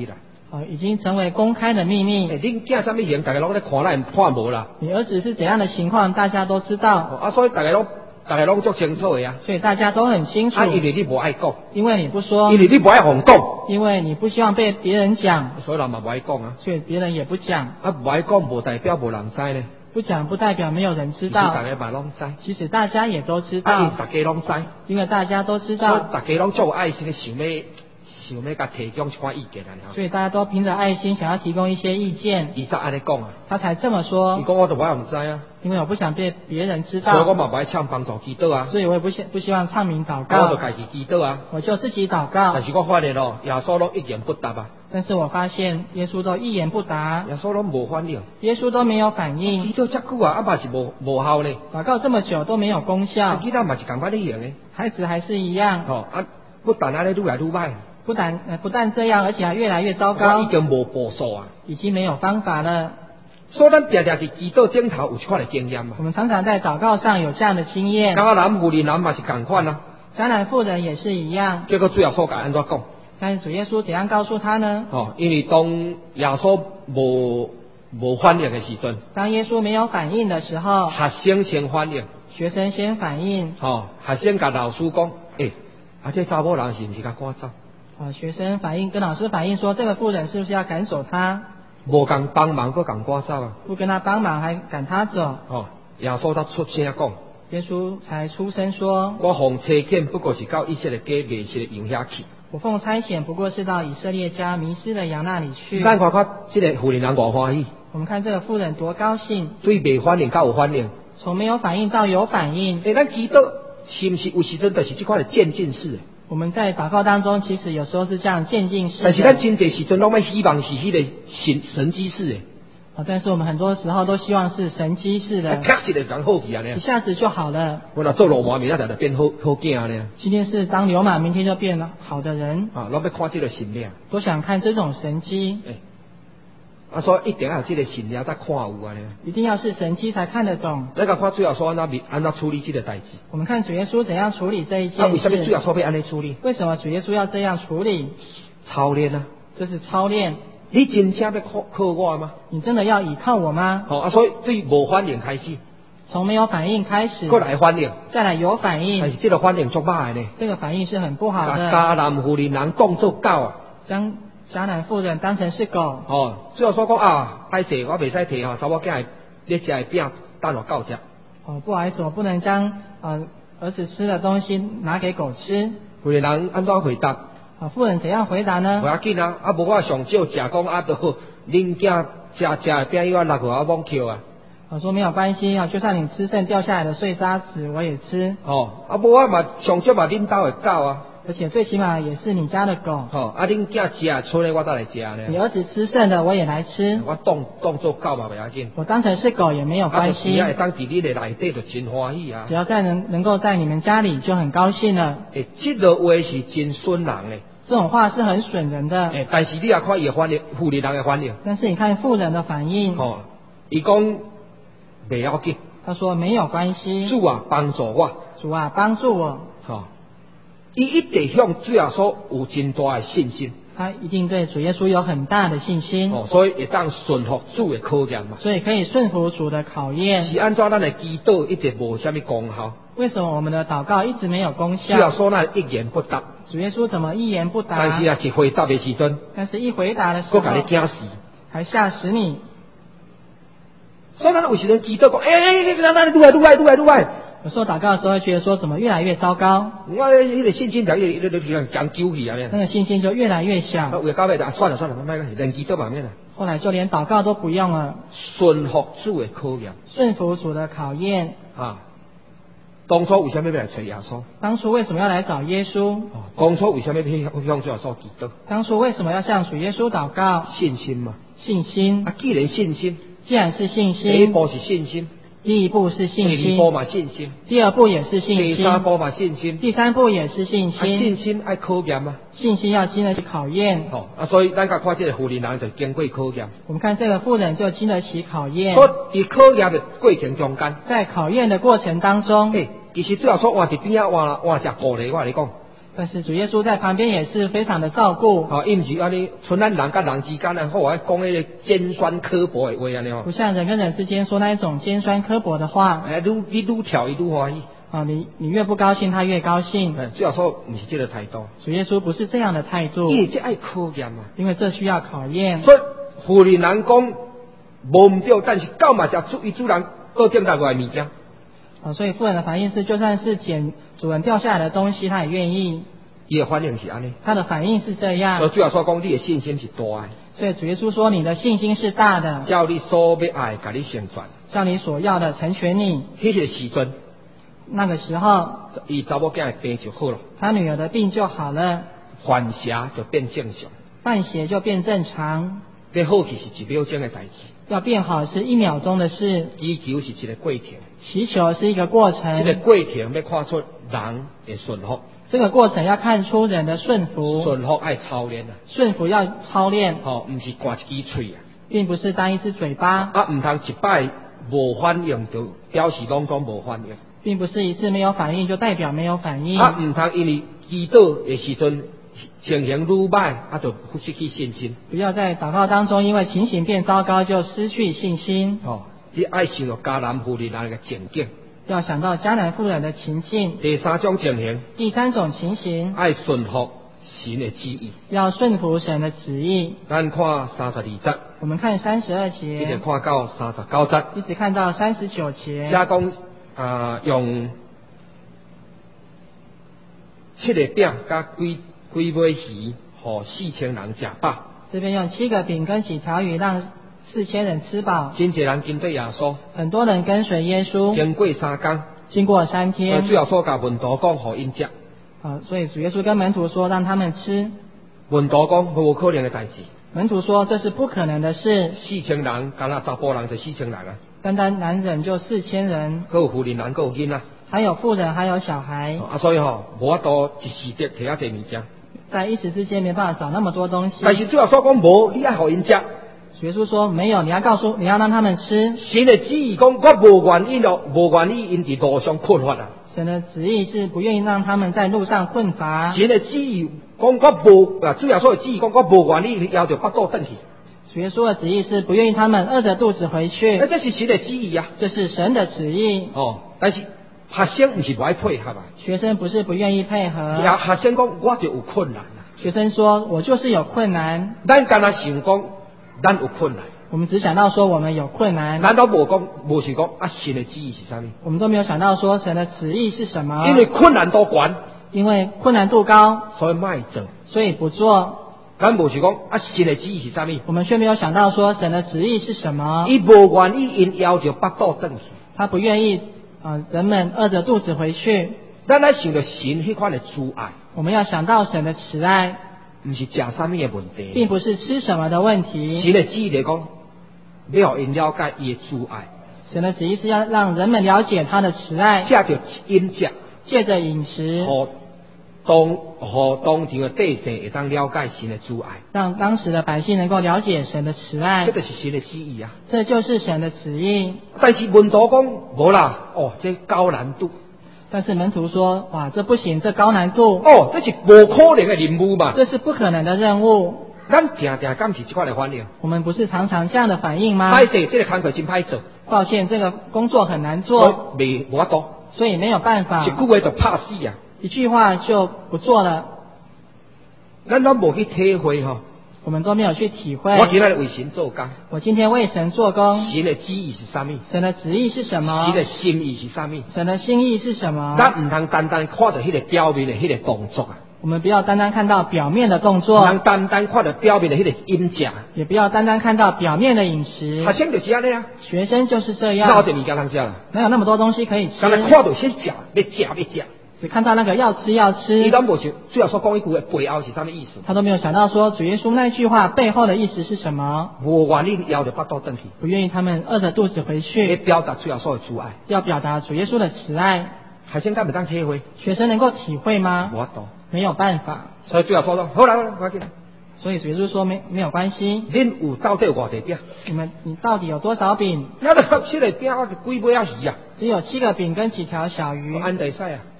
已经成为公开的秘密。 恁囝什么型，大家拢咧看，咱看无啦。 你儿子是怎样的情况，大家都知道。 所以大家拢足清楚的啊。 所以大家都很清楚。 因为你不爱讲， 因为你不说， 因为你不爱互讲， 因为你不希望被别人讲， 所以人嘛不爱讲啊。 所以别人也不讲。 不爱讲，无代表无人知呢。 不讲不代表没有人知道。 大家嘛拢知。 其实大家也都知道。 大家拢知。 因为大家都知道。 大家拢足有爱心的想要甲提供一款意见啊。 所以大家都凭着爱心想要提供一些意见。 伊才安尼讲啊。 他才这么说。 你讲我都我也唔知啊。 因为我不想被别人知道。 所以我嘛不爱唱帮助祈祷啊。 所以我也不希望唱名祷告。 我就家己祈祷啊。 我就自己祷告。 但是我发现耶稣都一言不答啊。 但是我发现耶稣都一言不答。 耶稣都无反应。 耶稣都没有反应。 祈祷这久啊，嘛是无效呢。 祷告这么久都没有功效。 囡仔嘛是同款咧用的。 孩子还是一样。 不但安尼愈来愈歹。 不但这样，而且还越来越糟糕。 已经无步数啊。 已经没有方法了。 所以咱常常伫祈祷顶头有这款的经验啊。 我们常常在祷告上有这样的经验。 迦南妇人嘛是同款啊。 迦南妇人也是一样。 结果主耶稣甲安怎讲？ 但是主耶稣怎样告诉他呢？ 因为当耶稣无反应的时阵， 当耶稣没有反应的时候， 学生先反应。 学生先反应。 学生甲老师讲，这查某人是不是甲赶走？ 学生反应跟老师反映说，这个妇人是不是要赶走他？ 无共帮忙，佮共赶走啊！ 不跟他帮忙，还赶他走。 耶稣才出声讲。 耶稣才出声说： 我奉差遣，不过是到以色列家迷失的羊遐去。 我奉差遣，不过是到以色列家迷失的羊那里去。 咱看看这个妇人人多欢喜。 我们看这个妇人多高兴。 对未反应到有反应。 从没有反应到有反应。 咱祈祷是不是有时阵就是这款的渐进式？ 我们在祷告当中，其实有时候是这样渐进式的。 但是咱真侪时阵，拢要希望是迄个神迹式的。 但是我们很多时候都希望是神迹式的。 啪一个人好去啊！ 一下子就好了。 我若做罗马，明仔就变好囝呢。 今天是当流氓，明天就变了好的人。 拢要看这个神灵。 都想看这种神迹。 所以一定要有这个神灵才看有啊呢。 一定要是神迹才看得懂。 咱个看主耶稣安怎处理这个代志。 我们看主耶稣怎样处理这一件事。 为什么主耶稣要安尼处理？ 为什么主耶稣要这样处理？ 操练啊！ 这是操练。 你真正要靠我吗？ 你真的要依靠我吗？ 所以对无反应开始。 从没有反应开始。 过来反应。 再来有反应。 但是这个反应足歹呢。 这个反应是很不好的。 迦南妇人人当作狗啊。 将迦南妇人当成是狗。 主要说讲歹势，我袂使摕查某囝咧食的饼当落狗食。 不好意思，我不能将儿子吃的东西拿给狗吃。 妇人人安怎回答？ 妇人怎样回答呢？ 不要紧啊，无我上少食讲都恁囝食的饼以外落去我罔扣啊。 我说没有关系就算你吃剩掉下来的碎渣子我也吃。 无我嘛上少嘛恁兜的狗啊。 而且最起码也是你家的狗。 恁囝食剩的我再来食呢。 你儿子吃剩的我也来吃。 我当做狗嘛不要紧。 我当成是狗也没有关系。 当伫你的内底就真欢喜啊。 只要能够在你们家里就很高兴了。 这个话是真损人的。 这种话是很损人的。 但是你也看伊的反应，妇人的反应。 但是你看妇人的反应。 伊讲袂要紧。 他说没有关系。 主啊，帮助我。 主啊，帮助我。 伊一定向主耶稣有真大的信心。 他一定对主耶稣有很大的信心。 所以会当顺服主的考验嘛。 所以可以顺服主的考验。 是按照咱的祈祷一直无虾米功效。 为什么我们的祷告一直没有功效？ 主耶稣那一言不答。 主耶稣怎么一言不答？ 但是一回答的时阵， 但是一回答的时候， 我甲你惊死， 还吓死你。 所以咱有时阵祈祷讲，那愈来。 有时候祷告的时候会觉得说，怎么越来越糟糕？ 我迄个信心就讲究去啊！ 那个信心就越来越小。 为到尾算了，卖个连祈祷嘛免了。 后来就连祷告都不用了。 顺服主的考验。 顺服主的考验。 当初为什么要来找耶稣？ 当初为什么要来找耶稣？ 当初为什么要向主耶稣祈祷？ 当初为什么要向主耶稣祷告？ 信心嘛。 信心。 既然信心， 既然是信心， 第一步是信心。 第一步是信心， 第二步嘛信心， 第二步也是信心， 第三步嘛信心， 第三步也是信心。 信心爱考验嘛， 信心要经得起考验。 所以咱甲看这个妇人人就经过考验。 我们看这个妇人就经得起考验。 在考验的过程中间， 在考验的过程当中， 其实主要说换伫边啊换只鼓励，我跟你讲。 但是主耶稣在旁边也是非常的照顾， 伊毋是安尼，像咱人甲人之间啊，好讲迄个尖酸刻薄的话安尼哦。 不像人跟人之间说那一种尖酸刻薄的话。 你愈跳伊愈欢喜。 你越不高兴，他越高兴。 主要说不是这个态度。 主耶稣不是这样的态度。 因为这爱考验嘛。 因为这需要考验。 所以妇人人讲无唔对，但是狗嘛是伊主人倒点来物件。 所以妇人的反应是，就算是捡主人掉下来的东西，他也愿意。 伊的反应是安尼。 他的反应是这样。 所以主要说讲，你的信心是大的。 所以主耶稣说，你的信心是大的。 叫你所要爱，甲你成全。 叫你所要的成全你。 迄个时阵。 那个时候， 伊查某囝的病就好了， 他女儿的病就好了， 犯邪就变正常， 犯邪就变正常。 变好去是1秒钟的代志， 要变好是1秒钟的事。 祈求是一个过程， 祈求是一个过程。 这个过程要看出人的顺服， 这个过程要看出人的顺服。 顺服爱操练啊， 顺服要操练。 唔是挂一支嘴啊， 并不是单一只嘴巴。 唔通一摆无反应就表示拢讲无反应。 并不是一次没有反应就代表没有反应。 唔通因为祈祷的时阵情形愈歹，就失去信心。 不要在祷告当中因为情形变糟糕就失去信心。 你爱想到迦南妇人那个情景。 要想到迦南妇人的情境。 第三种情形。 第三种情形。 爱顺服神的旨意。 要顺服神的旨意。 咱看32节。 我们看32节。 一直看到39节。 一直看到39节。 加讲。用7个饼加几尾鱼，互4000人吃饱。 这边用7个饼跟几条鱼让4000人吃饱。 真侪人跟对耶稣， 很多人跟随耶稣。 经过3天， 经过3天。 最后所甲门徒讲，互因吃。 所以主耶稣跟门徒说，让他们吃。 门徒讲，无可能的代志。 门徒说，这是不可能的事。 4000人，干那查甫人就4000人啊。 单单男人就4000人， 还有妇人人，还有囡仔， 还有妇人，还有小孩。 所以无法度一时得摕遐侪物件， 在一时之间没办法找那么多东西。 但是最后所讲无，你爱互因吃。 耶稣说没有，你要让他们吃。 神的旨意讲，我无愿意因伫路上困乏啊。 神的旨意是不愿意让他们在路上困乏。 神的旨意讲，我无主要说的旨意讲，我无愿意要着腹肚转去。 主耶稣的旨意是不愿意他们饿着肚子回去。 这是神的旨意啊， 这是神的旨意。 但是学生不是不爱配合啊。 学生不是不愿意配合。 学生讲，我就有困难啊。 学生说，我就是有困难。 咱干那想讲，咱有困难。 我们只想到说我们有困难。 难道无是讲神的旨意是啥物？ 我们都没有想到说神的旨意是什么。 因为困难度高， 因为困难度高， 所以卖做， 所以不做。 咱无是讲神的旨意是啥物？ 我们却没有想到说神的旨意是什么。 伊无愿意因要求腹肚转去， 他不愿意人们饿着肚子回去。 咱来想到神迄款的慈爱， 我们要想到神的慈爱， 不是食啥物的问题， 并不是吃什么的问题。 神的旨意来讲，要因了解伊的慈爱。 神的旨意是要让人们了解他的慈爱， 借着饮食， 借着饮食， 当场的百姓会当了解神的慈爱， 让当时的百姓能够了解神的慈爱。 这就是神的旨意啊！ 这就是神的旨意。 但是门徒讲无啦，这高难度。 但是门徒说：“哇，这不行，这高难度。 这是不可能的任务嘛？ 这是不可能的任务。” 咱常常敢是这款的反应。 我们不是常常这样的反应吗？ 歹势，这个工作真歹做。 抱歉，这个工作很难做。 无法度， 所以没有办法。 一句话就拍死啊！ 一句话就不做了。 咱都无去体会我们都没有去体会。 我今天为神做工。 我今天为神做工。 神的旨意是啥物？ 神的旨意是什么？ 神的心意是啥物？ 神的心意是什么？ 咱唔通单单看到迄个表面的迄个动作啊！ 我们不要单单看到表面的动作， 唔通单单看到表面的迄个饮食， 也不要单单看到表面的饮食。 学生就是安尼啊， 学生就是这样。 哪有这物件通吃啦？ 哪有那么多东西可以吃？ 刚才看到先食，要吃。 只看到那个要吃。 你都无想，最后所讲一句的背后是啥物意思？ 他都没有想到说主耶稣那句话背后的意思是什么？ 无愿意要着腹肚转去， 不愿意他们饿着肚子回去。 要表达最后所的慈爱， 要表达主耶稣的慈爱。 学生敢袂当体会？ 学生能够体会吗？ 无法度， 没有办法。 所以最后说好来，快去。 所以主耶稣说没有关系。 恁有到底有偌济饼？ 你到底有多少饼？ 那个7个饼，几尾仔鱼啊？ 只有7个饼跟几条小鱼。 安得使啊？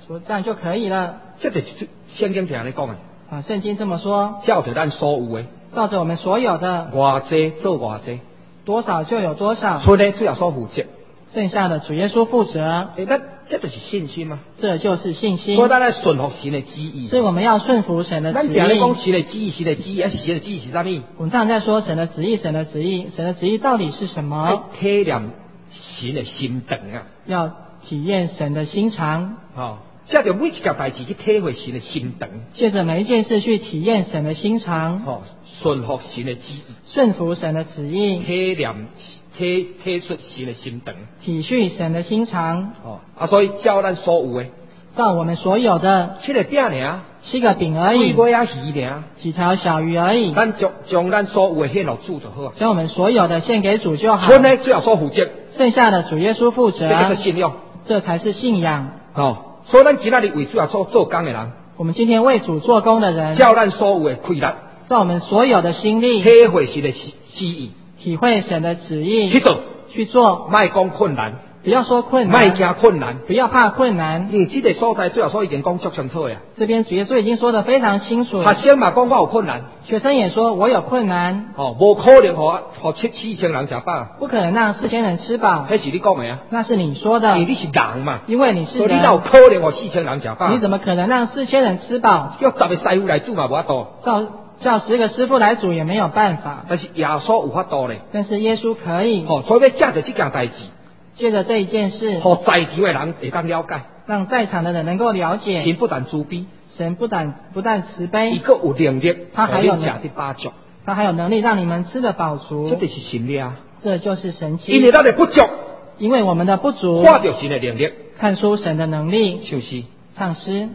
说这样就可以了。 这就是圣经听你讲的。 圣经这么说， 照着咱所有的， 照着我们所有的， 偌济做偌济， 多少就有多少， 所以呢，主要所负责， 剩下的主耶稣负责。 那这就是信心嘛。 这就是信心。 所以咱来顺服神的旨意。 所以我们要顺服神的旨意。 咱常咧讲神的旨意，神的旨意，神的旨意是啥物？ 我们常常在说神的旨意，神的旨意，神的旨意到底是什么？ 体验神的心肠啊！ 要体验神的心肠。 借着每一件代志去体会神的心肠， 借着每一件事去体验神的心肠。 顺服神的旨意， 顺服神的旨意， 体恤神的心肠， 体恤神的心肠。 所以照咱所有的， 照我们所有的 7个饼尔 ，7个饼而已， 几尾仔鱼尔， 几条小鱼而已。 咱将咱所有的献给主就好。 将我们所有的献给主就好。 剩呢，最后所负责， 剩下的主耶稣负责。 这个是信仰， 这才是信仰。 所以咱今仔日为主要做工的人， 我们今天为主做工的人， 照咱所有的快乐， 照我们所有的心力， 体会神的旨意， 体会神的旨意， 去做，莫讲困难， 不要说困难， 莫惊困难， 不要怕困难。 因为这个所在最后所已经讲足清楚呀。 这边主耶稣已经说得非常清楚。 学生嘛讲我有困难， 学生也说我有困难。 无可能和7,000人吃饱， 不可能让4000人吃饱。 那是你讲的啊？ 那是你说的。 因为你是人嘛， 因为你是人， 所以你哪有可能和4000人吃饱？ 你怎么可能让4000人吃饱？ 叫10个师傅来煮嘛，无法度。 叫10个师傅来煮也没有办法。 但是耶稣有法度嘞。 但是耶稣可以。 所以要借着这件代志， 借着这一件事， 和在场的人会当了解， 让在场的人能够了解。 神不但慈悲， 神不但慈悲， 伊个有能力， 他还有吃得饱足， 他还有能力让你们吃得饱足。 这就是神力啊！ 这就是神迹。 因为咱的不足， 因为我们的不足， 看到神的能力， 看出神的能力。 唱诗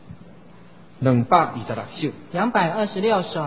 226首 ，226首。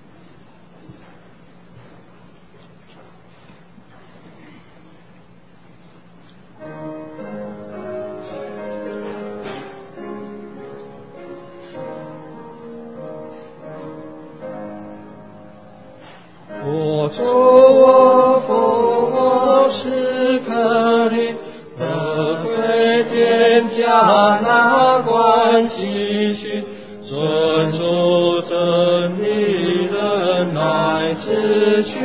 我主我父我是可你，得归天家那关继续，尊主真理忍耐之躯，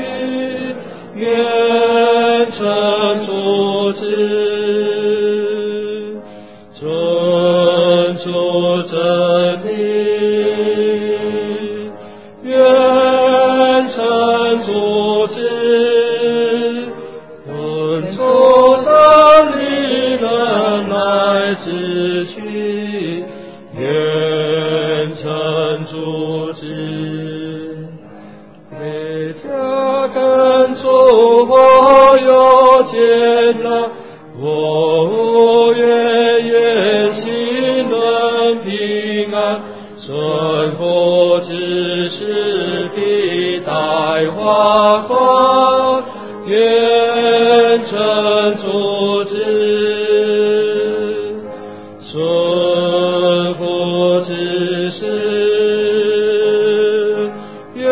愿成主旨，尊主真理。之躯，愿成主旨，每家跟主我有见了，我愿心能平安，顺服之事必待花光，愿成主旨。顺服之事，愿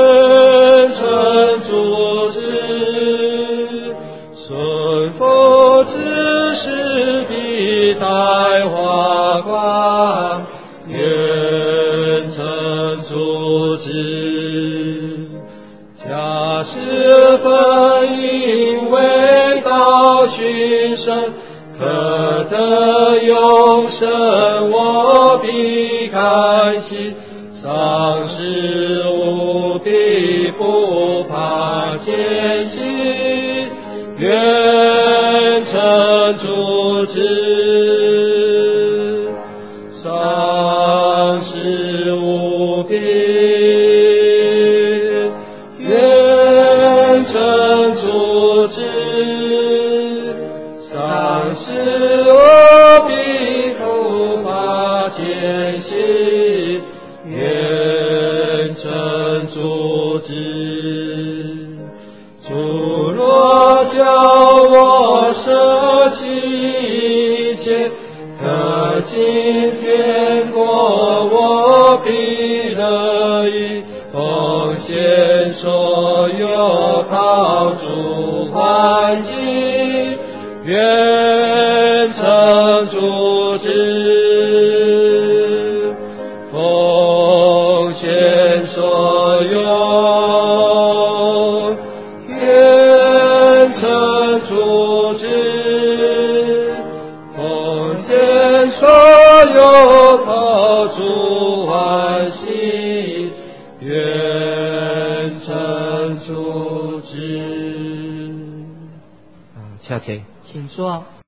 成主旨。顺服之事，必待花光，愿成主旨。假使分因为道寻声，可得永生，我必甘心，丧事无必不怕艰辛，愿成主旨，丧事无必，愿成主旨。丧事我必不怕艰辛，愿成主旨。主若叫我舍弃一切，可今天国我必乐意，奉献所有讨主欢喜，愿成主旨。 有靠主欢喜，愿成主旨。 下节。 请坐。